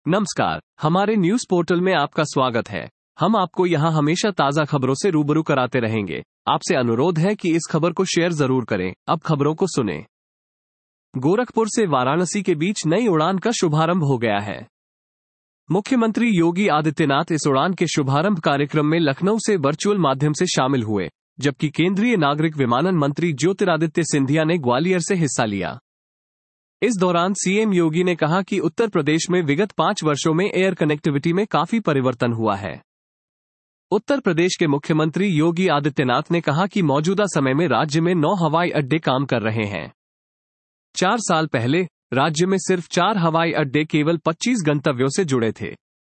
नमस्कार, हमारे news portal में आपका स्वागत है। हम आपको यहां हमेशा ताज़ा खबरों से रूबरू कराते रहेंगे। आपसे अनुरोध है कि इस खबर को शेयर जरूर करें। अब खबरों को सुने। गोरखपुर से वाराणसी के बीच नई उड़ान का शुभारंभ हो गया है। मुख्यमंत्री योगी आदित्यनाथ इस उड़ान के शुभारंभ कार्यक्रम में लखनऊ से वर्चुअल माध्यम से शामिल हुए, जबकि केंद्रीय नागरिक विमानन मंत्री ज्योतिरादित्य सिंधिया ने ग्वालियर से हिस्सा लिया। इस दौरान सीएम योगी ने कहा कि उत्तर प्रदेश में विगत 5 वर्षों में एयर कनेक्टिविटी में काफी परिवर्तन हुआ है। उत्तर प्रदेश के मुख्यमंत्री योगी आदित्यनाथ ने कहा कि मौजूदा समय में राज्य में 9 हवाई अड्डे काम कर रहे हैं। 4 साल पहले राज्य में सिर्फ 4 हवाई अड्डे केवल 25 गंतव्यों से जुड़े थे।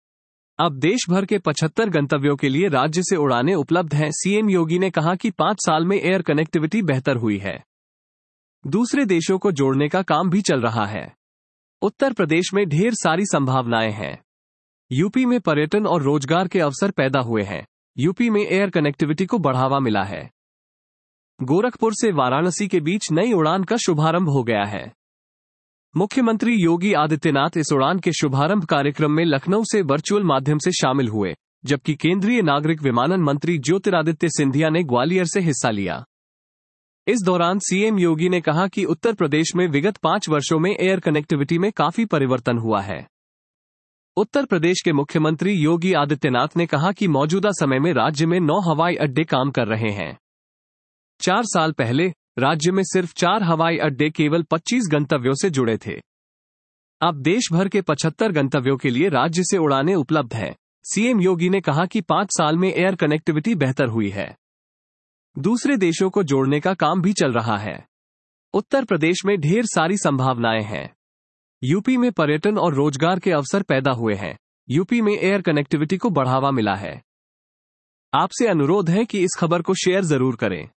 अब देश भर के 75 गंतव्यों के लिए राज्य से उड़ानें उपलब्ध हैं। सीएम योगी ने कहा कि 5 साल में एयर कनेक्टिविटी बेहतर हुई है। दूसरे देशों को जोड़ने का काम भी चल रहा है। उत्तर प्रदेश में ढेर सारी संभावनाएं हैं। यूपी में पर्यटन और रोजगार के अवसर पैदा हुए हैं। यूपी में एयर कनेक्टिविटी को बढ़ावा मिला है। गोरखपुर से वाराणसी के बीच नई उड़ान का शुभारंभ हो गया है। मुख्यमंत्री योगी आदित्यनाथ इस उड़ान के शुभारंभ कार्यक्रम में लखनऊ से वर्चुअल माध्यम से शामिल हुए, जबकि केंद्रीय नागरिक विमानन मंत्री ज्योतिरादित्य सिंधिया ने ग्वालियर से हिस्सा लिया। इस दौरान सीएम योगी ने कहा कि उत्तर प्रदेश में विगत 5 वर्षों में एयर कनेक्टिविटी में काफी परिवर्तन हुआ है। उत्तर प्रदेश के मुख्यमंत्री योगी आदित्यनाथ ने कहा कि मौजूदा समय में राज्य में 9 हवाई अड्डे काम कर रहे हैं। 4 साल पहले राज्य में सिर्फ 4 हवाई अड्डे केवल 25 गंतव्यों से जुड़े थे। अब देश भर के 75 गंतव्यों के लिए राज्य से उड़ानें उपलब्ध हैं। सीएम योगी ने कहा कि 5 साल में एयर कनेक्टिविटी बेहतर हुई है। दूसरे देशों को जोड़ने का काम भी चल रहा है। उत्तर प्रदेश में ढेर सारी संभावनाएं हैं। यूपी में पर्यटन और रोजगार के अवसर पैदा हुए हैं। यूपी में एयर कनेक्टिविटी को बढ़ावा मिला है। आपसे अनुरोध है कि इस खबर को शेयर जरूर करें।